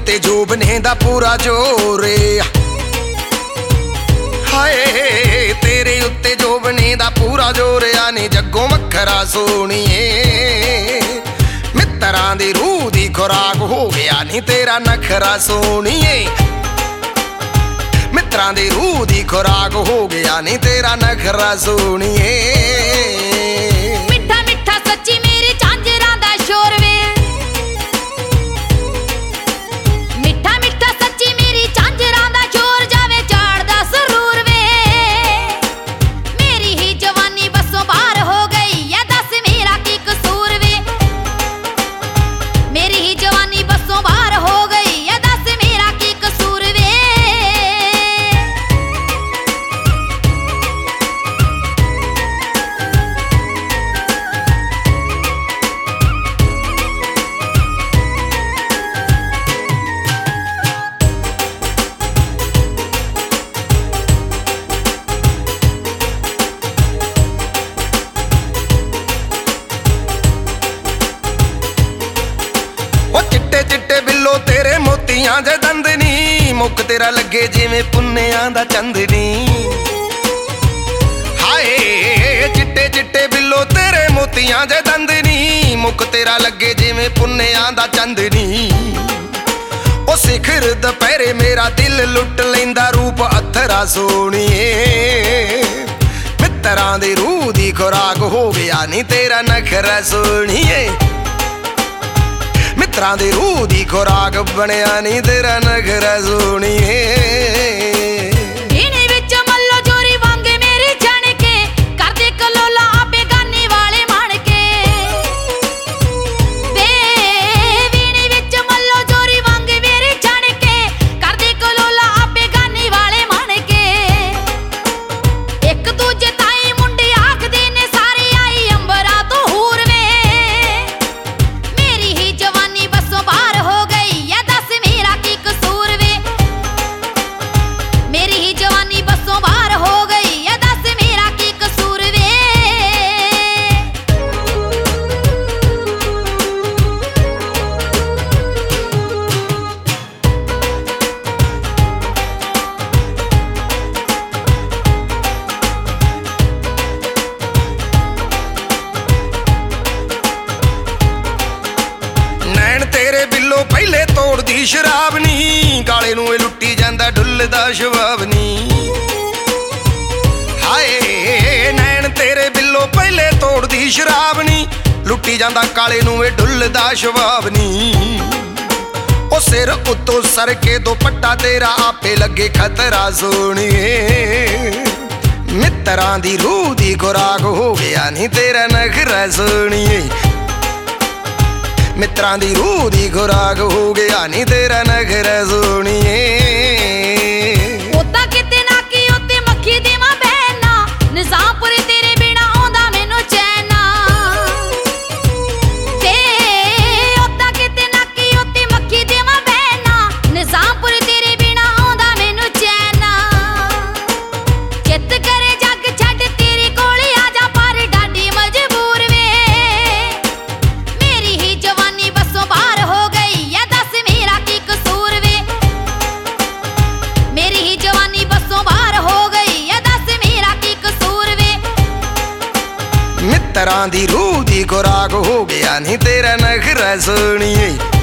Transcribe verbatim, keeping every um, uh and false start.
उत्ते जोबने दा पूरा जोर हाय तेरे उत्ते जोबने दा पूरा जोर आनी जग्गों मखरा सोहणीए मित्तरां दी रूह दी खुराक हो गया नी तेरा नखरा सोहणीए मित्तरां दी रूह दी खुराक हो गया नी तेरा नखरा सोहणीए मिठा मिठा सच्ची मेरे झांजरां दा शोर वे मिठा मिठा सच्ची मेरी झांजरां दा शोर जावे झाड़दा सरूर वे मेरी ही जवानी बसों बाहर हो गई है दस मेरा की कसूर वे मेरी ही जवानी बसों बाहर हो गई है दस मेरा की कसूर वे चिट्टे बिल्लो तेरे मोतियां दे दंद नी मुक तेरा लगे जिवें पुन्नियां दा चंद नी हाय चिट्टे चिट्टे बिल्लो तेरे मोतियां दे दंद नी मुक तेरा लगे जिवें पुन्नियां दा चंद नी ओ सिखर दुपहरे मेरा दिल लुट लैंदा रूप अथरा सोहणीए मित्तरां दी रूह दी खुराक हो गया नी तेरा नखरा सोहणीए मित्तरां दी रूह दी खुराक बनिया नी तेरा नखरा सोहणीए इने विच मल्लो जोरी वांगे मेरे जान के करदे कलोला आपे गाने वाले मान के वे वीणे विच मल्लो जोरी वांगे मेरे जान के करदे कलोला आपे गाने वाले मान के एक दूजे ताई मुंडे आखदे ने सारे आई अंबरा तो हूर वे मेरी ही जवानी बसों बाहर हो गई है दस मेरा की कसूर वे मेरी ही जवानी बसों बाहर हो गई है दस मेरा की कसूर वे नैन तेरे बिल्लो पहले तोड़दी शराब नी काले नूं ए लुट्टी जांदा डुलदा शबाब नी हाय नैन तेरे बिल्लो पहले तोड़दी शराब नी लुट्टी जांदा काले नूं ए डुलदा शबाब नी ओ सिर उत्तों सर के दुपट्टा तेरा आपे लगे खतरा सोहणीए मित्तरां दी रूह दी खुराक हो गया नी तेरा नखरा सोहणीए मित्तरां दी रूह दी खुराक हो गया नी तेरा नखरा सोहणीए ओदा किते ना की उत्ते मक्खी देवां बहना निज़ामपुर तेरे बिना आउंदा मैनूं चैन ते ओदा किते ना की उत्ते मक्खी देवां बहना निज़ामपुर तेरे बिना आउंदा मैनूं चैन चित करे जग छड्ड तेरे कोल आ जा पर डाडी मजबूर वे मेरी ही जवानी बसों बाहर हो गई है दस मेरा की कसूर वे मेरी ही जवानी बसों बाहर हो गई है दस मेरा की कसूर वे मित्तरां दी रूह दी खुराक हो गया नी तेरा नखरा सोहणीए।